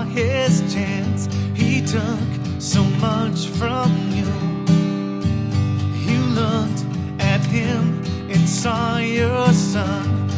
saw his chance. He took so much from you. You looked at him and saw your son.